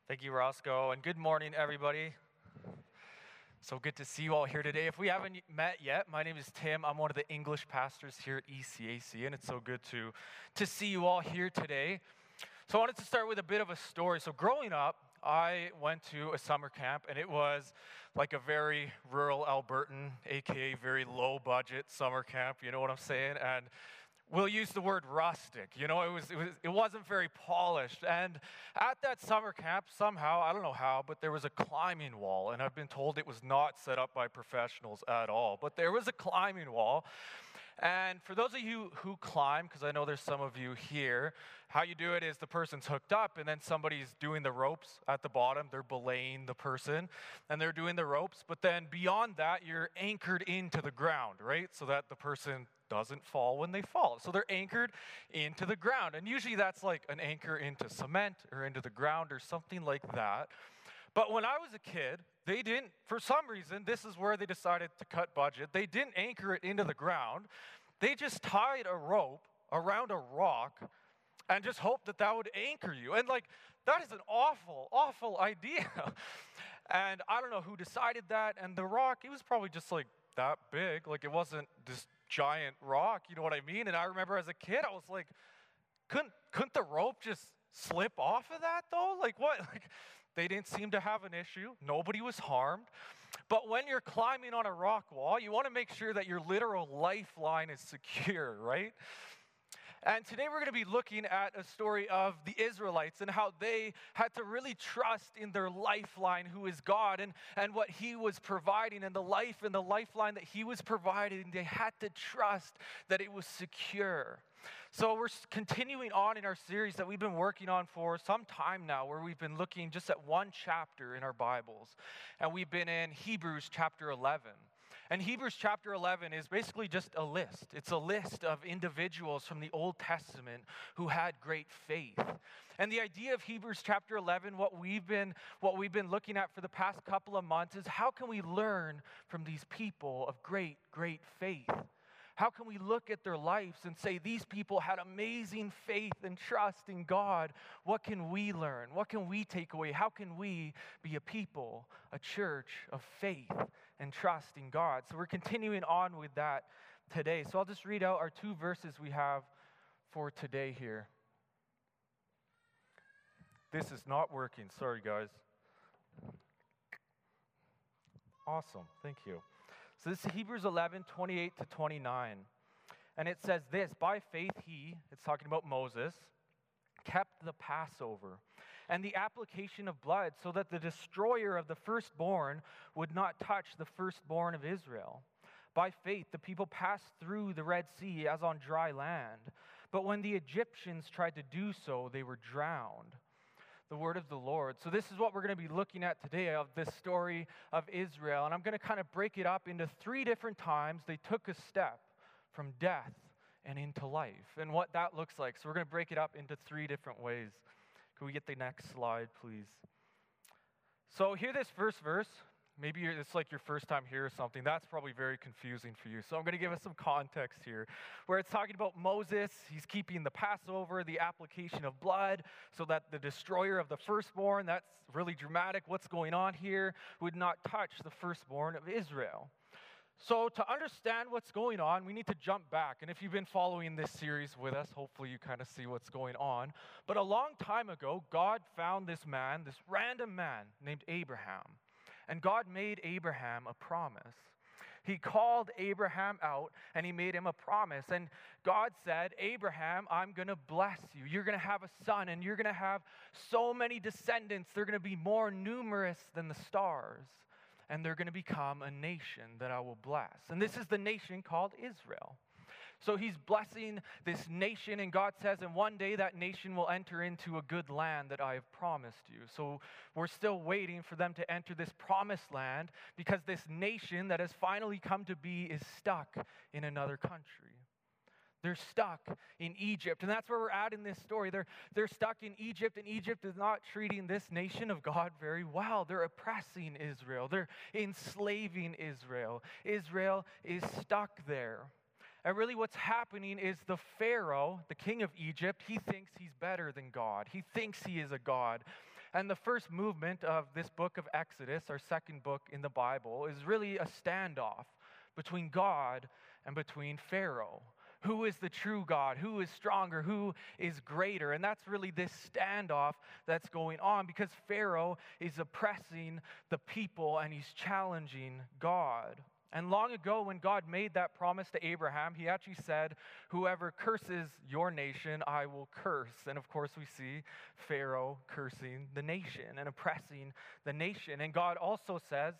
Thank you, Roscoe, and good morning, everybody. So good to see you all here today. If we haven't met yet, my name is Tim. I'm one of the English pastors here at ECAC, and it's so good to see you all here today. So I wanted to start with a bit of a story. So growing up, I went to a summer camp, and it was like a very rural Albertan, aka very low budget summer camp. You know what I'm saying? And we'll use the word rustic. It wasn't very polished. And at that summer camp, somehow, I don't know how, but there was a climbing wall. And I've been told it was not set up by professionals at all. But there was a climbing wall. And for those of you who climb, because I know there's some of you here, how you do it is the person's hooked up and then somebody's doing the ropes at the bottom. They're belaying the person and they're doing the ropes. But then beyond that, you're anchored into the ground, right? So that the person doesn't fall when they fall. So they're anchored into the ground. And usually that's like an anchor into cement or into the ground or something like that. But when I was a kid, they didn't, for some reason, this is where they decided to cut budget. They didn't anchor it into the ground. They just tied a rope around a rock and just hoped that that would anchor you. And that is an awful, awful idea. And I don't know who decided that. And the rock, it was probably just like that big. Like it wasn't this giant rock, you know what I mean? And I remember as a kid, I was like, couldn't the rope just slip off of that though? Like what? They didn't seem to have an issue. Nobody was harmed. But when you're climbing on a rock wall, you want to make sure that your literal lifeline is secure, right? And today we're going to be looking at a story of the Israelites and how they had to really trust in their lifeline, who is God, and what He was providing, and the life and the lifeline that He was providing. They had to trust that it was secure. So we're continuing on in our series that we've been working on for some time now, where we've been looking just at one chapter in our Bibles. And we've been in Hebrews chapter 11. And Hebrews chapter 11 is basically just a list. It's a list of individuals from the Old Testament who had great faith. And the idea of Hebrews chapter 11, what we've been looking at for the past couple of months, is how can we learn from these people of great, great faith? How can we look at their lives and say, these people had amazing faith and trust in God? What can we learn? What can we take away? How can we be a people, a church of faith and trust in God? So we're continuing on with that today. So I'll just read out our two verses we have for today here. This is not working. Sorry, guys. Awesome. Thank you. So this is Hebrews 11, 28 to 29. And it says this: by faith he, it's talking about Moses, kept the Passover and the application of blood so that the destroyer of the firstborn would not touch the firstborn of Israel. By faith the people passed through the Red Sea as on dry land. But when the Egyptians tried to do so, they were drowned. The word of the Lord. So this is what we're going to be looking at today, of this story of Israel. And I'm going to kind of break it up into three different times they took a step from death and into life, and what that looks like. So we're going to break it up into three different ways. Can we get the next slide, please? So hear this first verse. Maybe it's like your first time here or something. That's probably very confusing for you. So I'm going to give us some context here, where it's talking about Moses. He's keeping the Passover, the application of blood, so that the destroyer of the firstborn, that's really dramatic. What's going on here? Would not touch the firstborn of Israel. So to understand what's going on, we need to jump back. And if you've been following this series with us, hopefully you kind of see what's going on. But a long time ago, God found this man, this random man named Abraham. And God made Abraham a promise. He called Abraham out and he made him a promise. And God said, Abraham, I'm going to bless you. You're going to have a son and you're going to have so many descendants. They're going to be more numerous than the stars. And they're going to become a nation that I will bless. And this is the nation called Israel. So he's blessing this nation, and God says, and one day that nation will enter into a good land that I have promised you. So we're still waiting for them to enter this promised land, because this nation that has finally come to be is stuck in another country. They're stuck in Egypt, and that's where we're at in this story. They're stuck in Egypt, and Egypt is not treating this nation of God very well. They're oppressing Israel. They're enslaving Israel. Israel is stuck there. And really what's happening is the Pharaoh, the king of Egypt, he thinks he's better than God. He thinks he is a God. And the first movement of this book of Exodus, our second book in the Bible, is really a standoff between God and between Pharaoh. Who is the true God? Who is stronger? Who is greater? And that's really this standoff that's going on because Pharaoh is oppressing the people and he's challenging God. And long ago, when God made that promise to Abraham, he actually said, whoever curses your nation, I will curse. And of course, we see Pharaoh cursing the nation and oppressing the nation. And God also says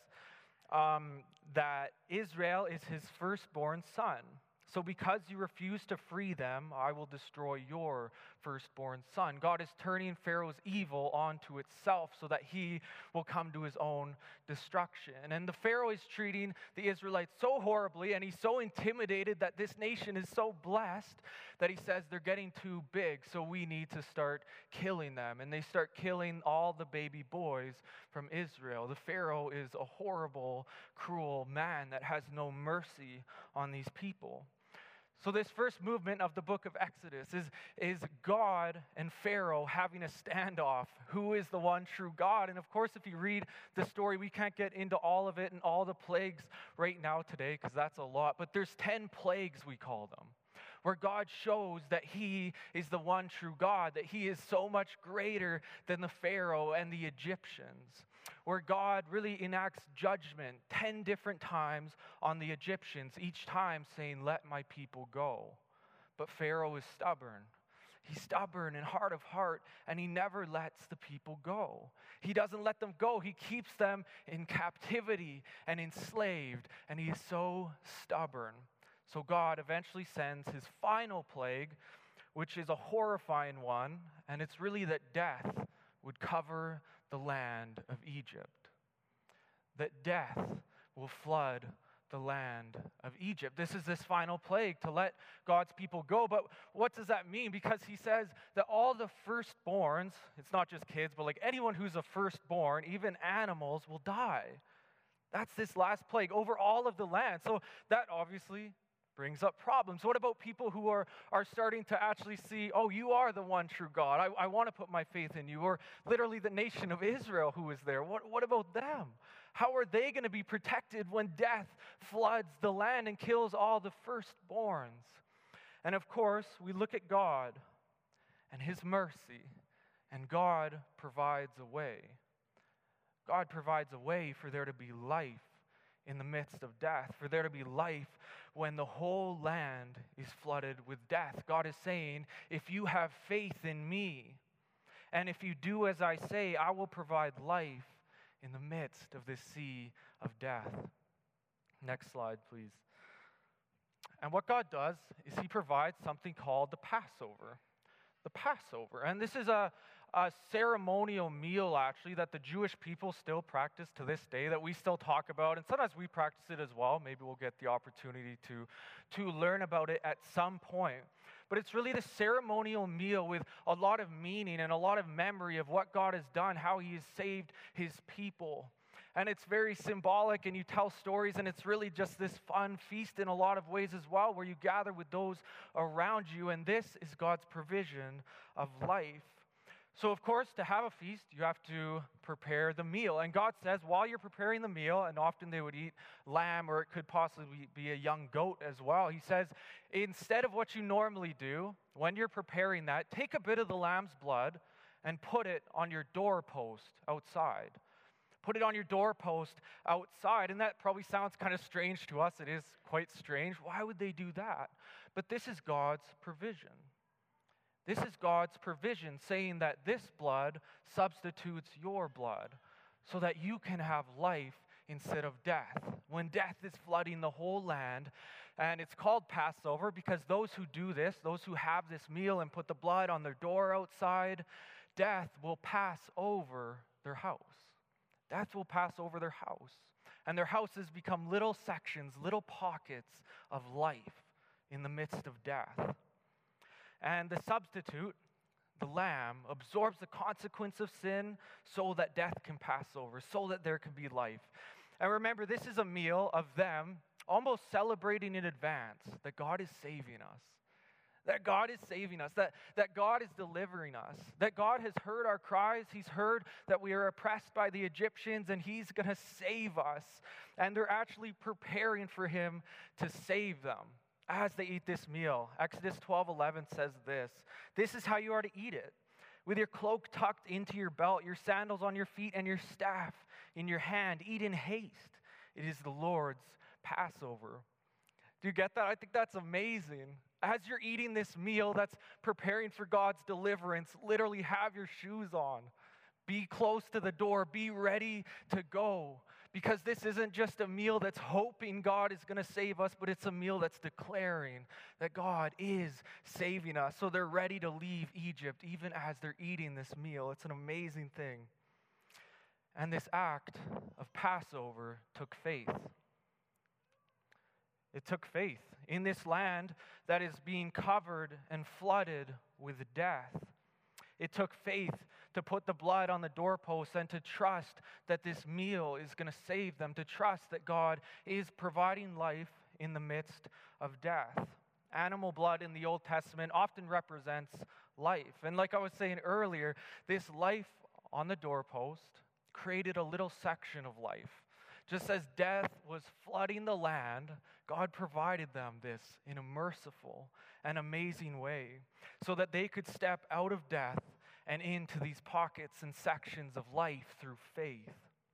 that Israel is his firstborn son. So because you refuse to free them, I will destroy your firstborn son. God is turning Pharaoh's evil onto itself so that he will come to his own destruction. And the Pharaoh is treating the Israelites so horribly, and he's so intimidated that this nation is so blessed that he says they're getting too big, so we need to start killing them. And they start killing all the baby boys from Israel. The Pharaoh is a horrible, cruel man that has no mercy on these people. So this first movement of the book of Exodus is God and Pharaoh having a standoff. Who is the one true God? And of course, if you read the story, we can't get into all of it and all the plagues right now today because that's a lot. But there's 10 plagues, we call them, where God shows that he is the one true God, that he is so much greater than the Pharaoh and the Egyptians, where God really enacts judgment 10 different times on the Egyptians, each time saying, let my people go. But Pharaoh is stubborn. He's stubborn and hard of heart, and he never lets the people go. He doesn't let them go. He keeps them in captivity and enslaved, and he is so stubborn. So God eventually sends his final plague, which is a horrifying one, and it's really that death would cover the land of Egypt. That death will flood the land of Egypt. This is this final plague to let God's people go. But what does that mean? Because he says that all the firstborns, it's not just kids, but like anyone who's a firstborn, even animals, will die. That's this last plague over all of the land. So that obviously brings up problems. What about people who are starting to actually see, oh, you are the one true God. I want to put my faith in you. Or literally the nation of Israel who is there. What about them? How are they going to be protected when death floods the land and kills all the firstborns? And of course, we look at God and his mercy, and God provides a way. God provides a way for there to be life in the midst of death, for there to be life when the whole land is flooded with death. God is saying, if you have faith in me, and if you do as I say, I will provide life in the midst of this sea of death. Next slide, please. And what God does is he provides something called the Passover. The Passover. And this is a ceremonial meal, actually, that the Jewish people still practice to this day, that we still talk about. And sometimes we practice it as well. Maybe we'll get the opportunity to learn about it at some point. But it's really the ceremonial meal with a lot of meaning and a lot of memory of what God has done, how he has saved his people. And it's very symbolic, and you tell stories, and it's really just this fun feast in a lot of ways as well, where you gather with those around you, and this is God's provision of life. So, of course, to have a feast, you have to prepare the meal. And God says, while you're preparing the meal, and often they would eat lamb, or it could possibly be a young goat as well, he says, instead of what you normally do, when you're preparing that, take a bit of the lamb's blood and put it on your doorpost outside. Put it on your doorpost outside. And that probably sounds kind of strange to us. It is quite strange. Why would they do that? But this is God's provision. This is God's provision, saying that this blood substitutes your blood so that you can have life instead of death. When death is flooding the whole land, and it's called Passover because those who do this, those who have this meal and put the blood on their door outside, death will pass over their house. Death will pass over their house. And their houses become little sections, little pockets of life in the midst of death. And the substitute, the lamb, absorbs the consequence of sin so that death can pass over, so that there can be life. And remember, this is a meal of them almost celebrating in advance that God is saving us, that God is saving us, that God is delivering us, that God has heard our cries. He's heard that we are oppressed by the Egyptians, and He's going to save us. And they're actually preparing for Him to save them as they eat this meal. Exodus 12:11 says this, "This is how you are to eat it, with your cloak tucked into your belt, your sandals on your feet, and your staff in your hand. Eat in haste. It is the Lord's Passover." Do you get that? I think that's amazing. As you're eating this meal that's preparing for God's deliverance, literally have your shoes on. Be close to the door. Be ready to go. Because this isn't just a meal that's hoping God is going to save us, but it's a meal that's declaring that God is saving us. So they're ready to leave Egypt even as they're eating this meal. It's an amazing thing. And this act of Passover took faith. It took faith in this land that is being covered and flooded with death. It took faith to put the blood on the doorposts and to trust that this meal is going to save them, to trust that God is providing life in the midst of death. Animal blood in the Old Testament often represents life. And like I was saying earlier, this life on the doorpost created a little section of life. Just as death was flooding the land, God provided them this in a merciful and amazing way so that they could step out of death and into these pockets and sections of life through faith.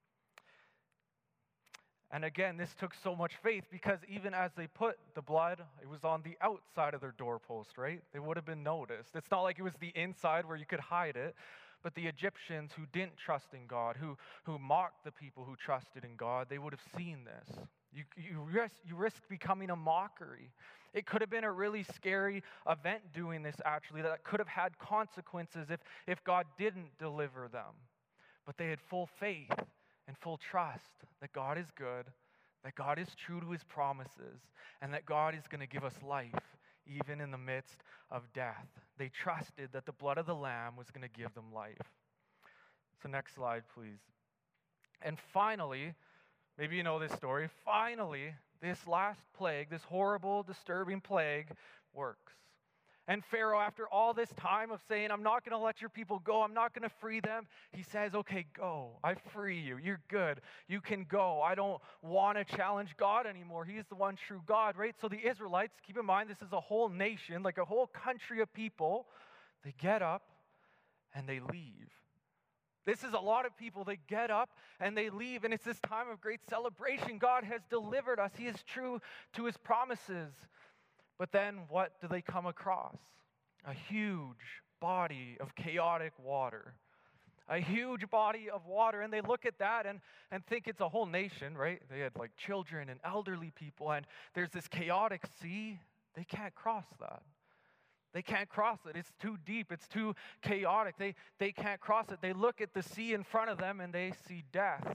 And again, this took so much faith because even as they put the blood, it was on the outside of their doorpost, right? They would have been noticed. It's not like it was the inside where you could hide it. But the Egyptians who didn't trust in God, who mocked the people who trusted in God, they would have seen this. You risk becoming a mockery. It could have been a really scary event doing this, actually, that could have had consequences if God didn't deliver them. But they had full faith and full trust that God is good, that God is true to His promises, and that God is going to give us life even in the midst of death. They trusted that the blood of the Lamb was going to give them life. So next slide, please. And finally, maybe you know this story, finally, this last plague, this horrible, disturbing plague, works. And Pharaoh, after all this time of saying, I'm not going to let your people go, I'm not going to free them, he says, okay, go. I free you. You're good. You can go. I don't want to challenge God anymore. He is the one true God, right? So the Israelites, keep in mind, this is a whole nation, like a whole country of people. They get up and they leave. This is a lot of people. They get up and they leave, and it's this time of great celebration. God has delivered us. He is true to His promises. But then what do they come across? A huge body of chaotic water. A huge body of water. And they look at that and think it's a whole nation, right? They had like children and elderly people, and there's this chaotic sea. They can't cross that. They can't cross it. It's too deep. It's too chaotic. They can't cross it. They look at the sea in front of them and they see death.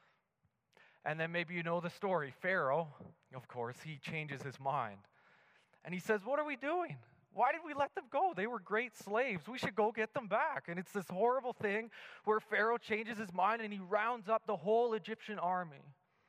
And then maybe you know the story. Pharaoh, of course, he changes his mind. And he says, what are we doing? Why did we let them go? They were great slaves. We should go get them back. And it's this horrible thing where Pharaoh changes his mind and he rounds up the whole Egyptian army.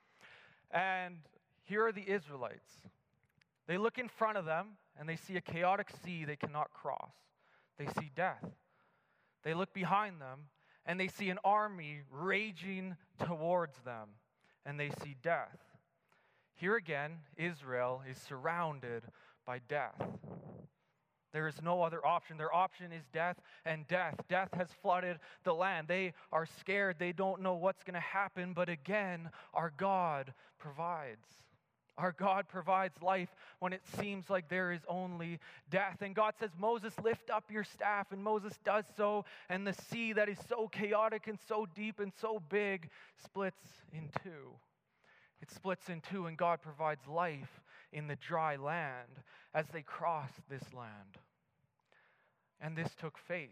And here are the Israelites. They look in front of them and they see a chaotic sea they cannot cross. They see death. They look behind them and they see an army raging towards them, and they see death. Here again, Israel is surrounded by death. There is no other option. Their option is death and death. Death has flooded the land. They are scared. They don't know what's going to happen. But again, our God provides. Our God provides life when it seems like there is only death. And God says, Moses, lift up your staff. And Moses does so. And the sea that is so chaotic and so deep and so big splits in two. It splits in two, and God provides life in the dry land as they cross this land. And this took faith.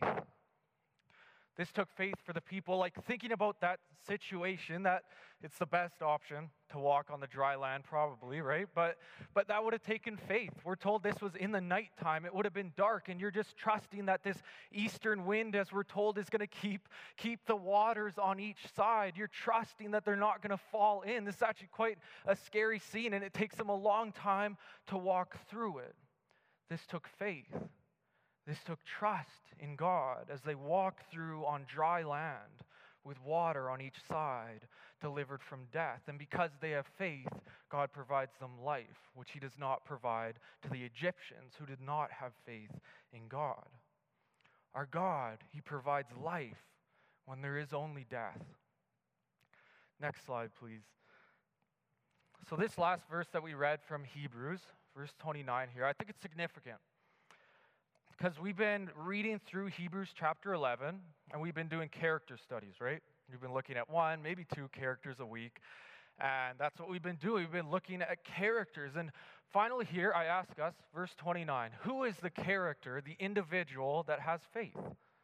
This took faith for the people, like thinking about that situation, that it's the best option to walk on the dry land probably, right? But that would have taken faith. We're told this was in the nighttime. It would have been dark, and you're just trusting that this eastern wind, as we're told, is going to keep the waters on each side. You're trusting that they're not going to fall in. This is actually quite a scary scene, and it takes them a long time to walk through it. This took faith. This took trust in God as they walked through on dry land with water on each side, delivered from death. And because they have faith, God provides them life, which he does not provide to the Egyptians who did not have faith in God. Our God, he provides life when there is only death. Next slide, please. So this last verse that we read from Hebrews, verse 29 here, I think it's significant because we've been reading through Hebrews chapter 11, and we've been doing character studies, right? We've been looking at 1, maybe 2 characters a week, and that's what we've been doing. We've been looking at characters, and finally here I ask us, verse 29, who is the character, the individual that has faith?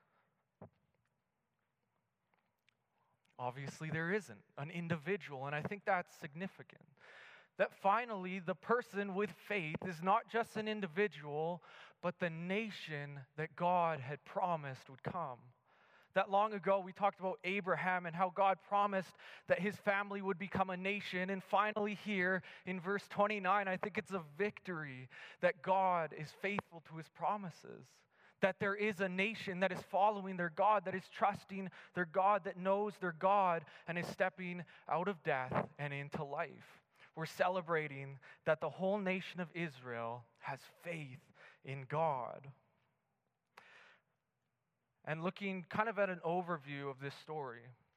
Obviously, there isn't an individual, and I think that's significant. That finally, the person with faith is not just an individual, but the nation that God had promised would come. That long ago, we talked about Abraham and how God promised that his family would become a nation. And finally here in verse 29, I think it's a victory that God is faithful to his promises. That there is a nation that is following their God, that is trusting their God, that knows their God, and is stepping out of death and into life. We're celebrating that the whole nation of Israel has faith in God. And looking kind of at an overview of this story,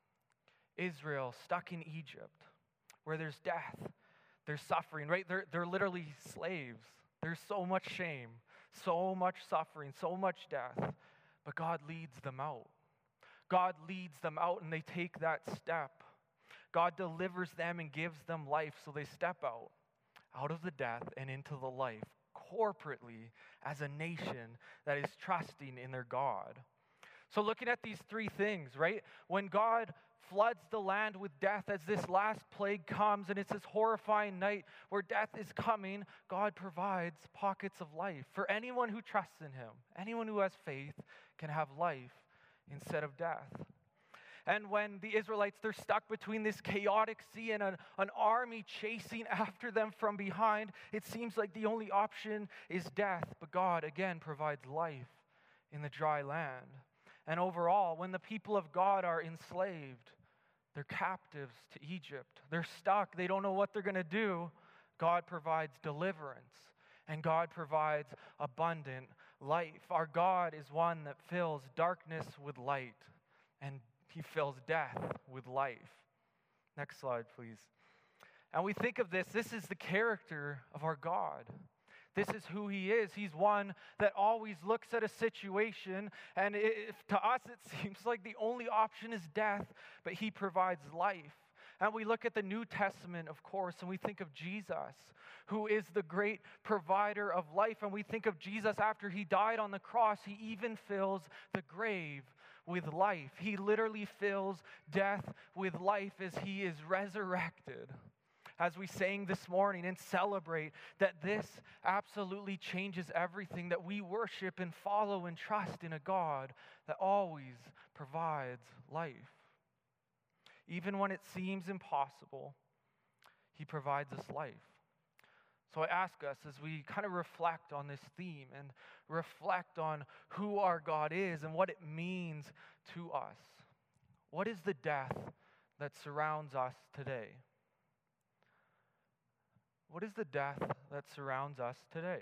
Israel stuck in Egypt, where there's death, there's suffering, right? They're literally slaves. There's so much shame, so much suffering, so much death, but God leads them out. God leads them out, and they take that step. God delivers them and gives them life, so they step out of the death and into the life, corporately as a nation that is trusting in their God. So looking at these 3 things, right? When God floods the land with death as this last plague comes, and it's this horrifying night where death is coming, God provides pockets of life. For anyone who trusts in him, anyone who has faith can have life instead of death. And when the Israelites, they're stuck between this chaotic sea and an army chasing after them from behind, it seems like the only option is death. But God, again, provides life in the dry land. And overall, when the people of God are enslaved, they're captives to Egypt. They're stuck. They don't know what they're going to do. God provides deliverance, and God provides abundant life. Our God is one that fills darkness with light, and he fills death with life. Next slide, please. And we think of this is the character of our God. This is who he is. He's one that always looks at a situation, and to us it seems like the only option is death, but he provides life. And we look at the New Testament, of course, and we think of Jesus, who is the great provider of life. And we think of Jesus after he died on the cross, he even fills the grave with life. He literally fills death with life as he is resurrected. As we sang this morning and celebrate that this absolutely changes everything, that we worship and follow and trust in a God that always provides life. Even when it seems impossible, he provides us life. So I ask us as we kind of reflect on this theme and reflect on who our God is and what it means to us. What is the death that surrounds us today? What is the death that surrounds us today?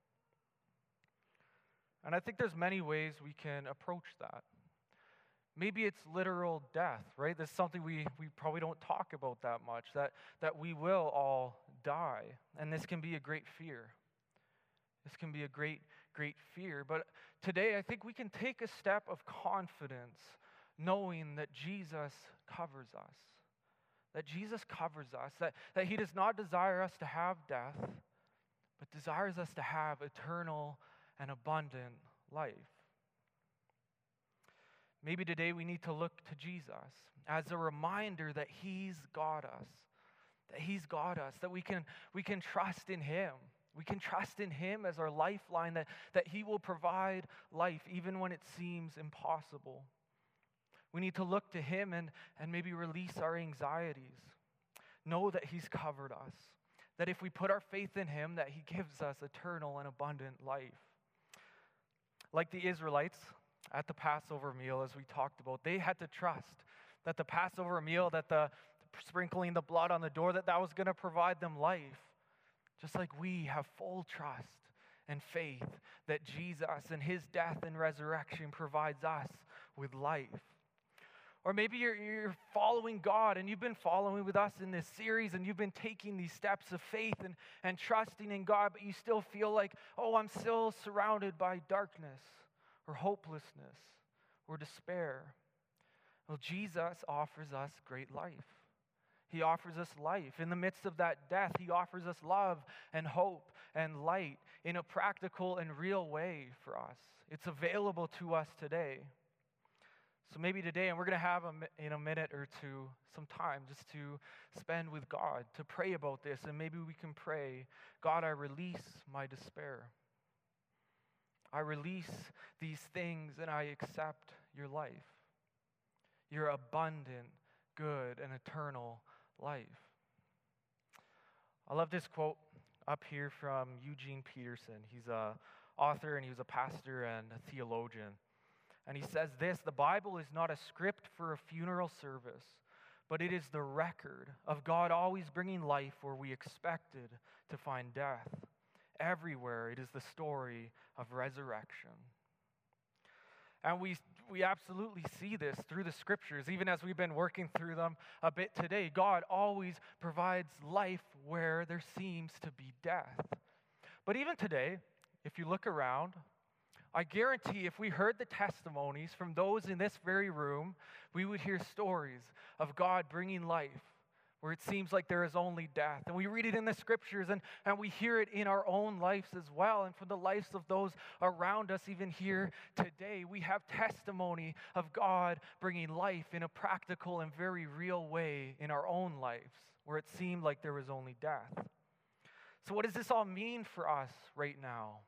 And I think there's many ways we can approach that. Maybe it's literal death, right? That's something we probably don't talk about that much, that we will all die. And this can be a great fear. This can be a great, great fear. But today I think we can take a step of confidence knowing that Jesus covers us. That Jesus covers us, that he does not desire us to have death, but desires us to have eternal and abundant life. Maybe today we need to look to Jesus as a reminder that he's got us, that we can trust in him. We can trust in him as our lifeline, that he will provide life even when it seems impossible. We need to look to him and maybe release our anxieties. Know that he's covered us. that if we put our faith in him, that he gives us eternal and abundant life. Like the Israelites at the Passover meal, as we talked about, they had to trust that the Passover meal, that the sprinkling the blood on the door, that was going to provide them life. Just like we have full trust and faith that Jesus and his death and resurrection provides us with life. Or maybe you're following God and you've been following with us in this series and you've been taking these steps of faith and trusting in God, but you still feel like, oh, I'm still surrounded by darkness or hopelessness or despair. Well, Jesus offers us great life. He offers us life. In the midst of that death, he offers us love and hope and light in a practical and real way for us. It's available to us today. So maybe today, and we're going to have in a minute or two some time just to spend with God, to pray about this, and maybe we can pray, God, I release my despair. I release these things and I accept your life, your abundant, good, and eternal life. I love this quote up here from Eugene Peterson. He's an author and he was a pastor and a theologian. And he says this: the Bible is not a script for a funeral service, but it is the record of God always bringing life where we expected to find death. Everywhere it is the story of resurrection. And we absolutely see this through the scriptures, even as we've been working through them a bit today. God always provides life where there seems to be death. But even today, if you look around, I guarantee if we heard the testimonies from those in this very room, we would hear stories of God bringing life where it seems like there is only death. And we read it in the scriptures and we hear it in our own lives as well. And from the lives of those around us, even here today, we have testimony of God bringing life in a practical and very real way in our own lives where it seemed like there was only death. So what does this all mean for us right now?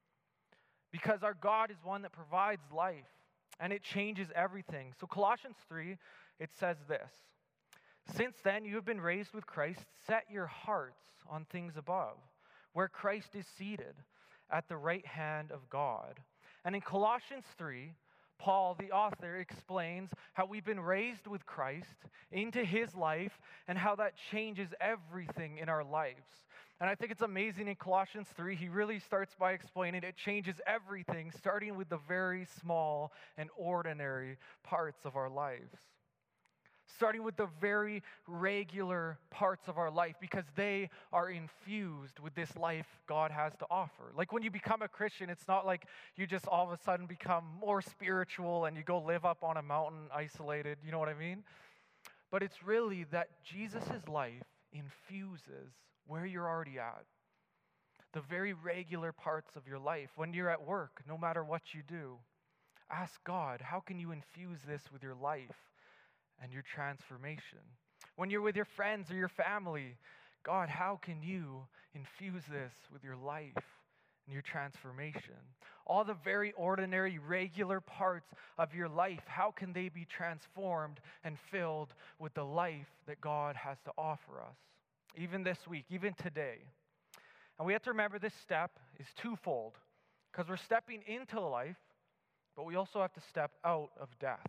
Because our God is one that provides life and it changes everything. So Colossians 3, it says this: since then you have been raised with Christ, set your hearts on things above, where Christ is seated at the right hand of God. And in Colossians 3, Paul, the author, explains how we've been raised with Christ into his life and how that changes everything in our lives. And I think it's amazing in Colossians 3, he really starts by explaining it changes everything, starting with the very small and ordinary parts of our lives. Starting with the very regular parts of our life, because they are infused with this life God has to offer. Like when you become a Christian, it's not like you just all of a sudden become more spiritual and you go live up on a mountain isolated, you know what I mean? But it's really that Jesus' life infuses where you're already at. The very regular parts of your life. When you're at work, no matter what you do, ask God, how can you infuse this with your life and your transformation? When you're with your friends or your family, God, how can you infuse this with your life and your transformation? All the very ordinary, regular parts of your life, how can they be transformed and filled with the life that God has to offer us? Even this week, even today. And we have to remember this step is twofold, because we're stepping into life, but we also have to step out of death.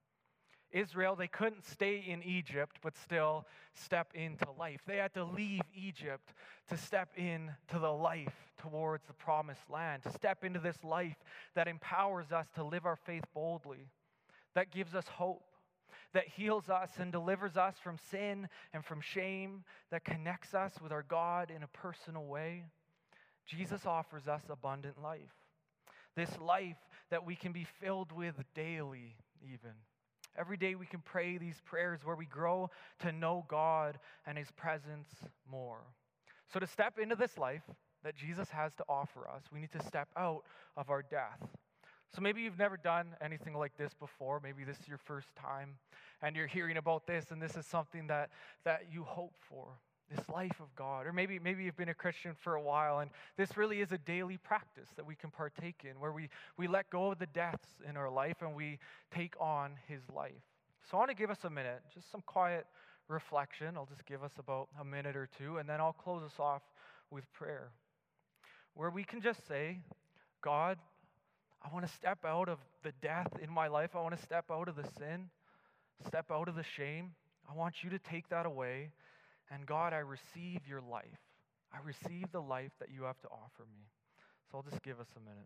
Israel, they couldn't stay in Egypt, but still step into life. They had to leave Egypt to step into the life towards the promised land, to step into this life that empowers us to live our faith boldly, that gives us hope, that heals us and delivers us from sin and from shame, that connects us with our God in a personal way. Jesus offers us abundant life. This life that we can be filled with daily even. Every day we can pray these prayers where we grow to know God and his presence more. So to step into this life that Jesus has to offer us, we need to step out of our death. So maybe you've never done anything like this before. Maybe this is your first time and you're hearing about this and this is something that you hope for, this life of God. Or maybe you've been a Christian for a while and this really is a daily practice that we can partake in, where we let go of the deaths in our life and we take on his life. So I want to give us a minute, just some quiet reflection. I'll just give us about a minute or two, and then I'll close us off with prayer, where we can just say, God, I want to step out of the death in my life. I want to step out of the sin, step out of the shame. I want you to take that away. And God, I receive your life. I receive the life that you have to offer me. So I'll just give us a minute.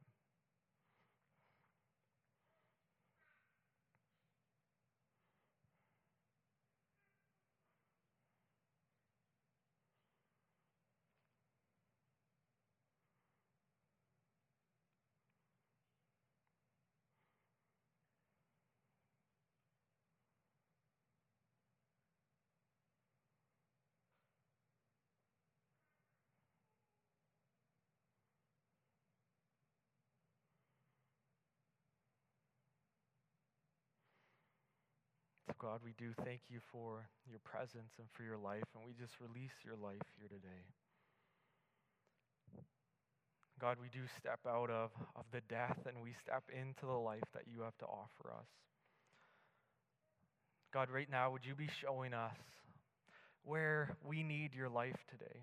So God, we do thank you for your presence and for your life, and we just release your life here today. God, we do step out of the death and we step into the life that you have to offer us. God, right now, would you be showing us where we need your life today?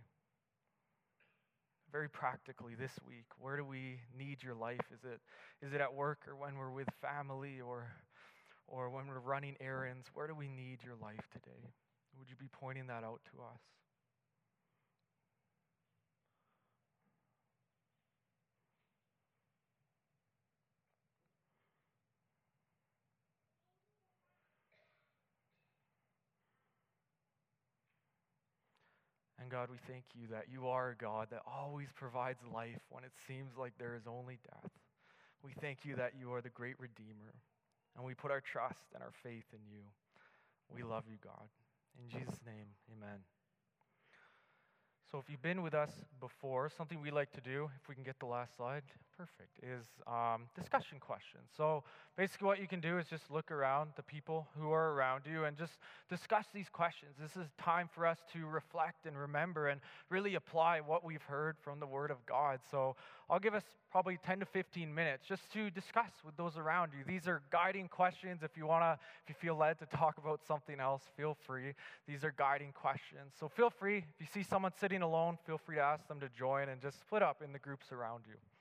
Very practically this week, where do we need your life? Is it at work or when we're with family or when we're running errands? Where do we need your life today? Would you be pointing that out to us? And God, we thank you that you are a God that always provides life when it seems like there is only death. We thank you that you are the great Redeemer, and we put our trust and our faith in you. We love you, God. In Jesus' name, amen. So if you've been with us before, something we like to do, if we can get the last slide, perfect, is discussion questions. So basically what you can do is just look around the people who are around you and just discuss these questions. This is time for us to reflect and remember and really apply what we've heard from the Word of God. So I'll give us probably 10 to 15 minutes just to discuss with those around you. These are guiding questions. If you feel led to talk about something else, feel free. These are guiding questions. So feel free, if you see someone sitting alone, feel free to ask them to join and just split up in the groups around you.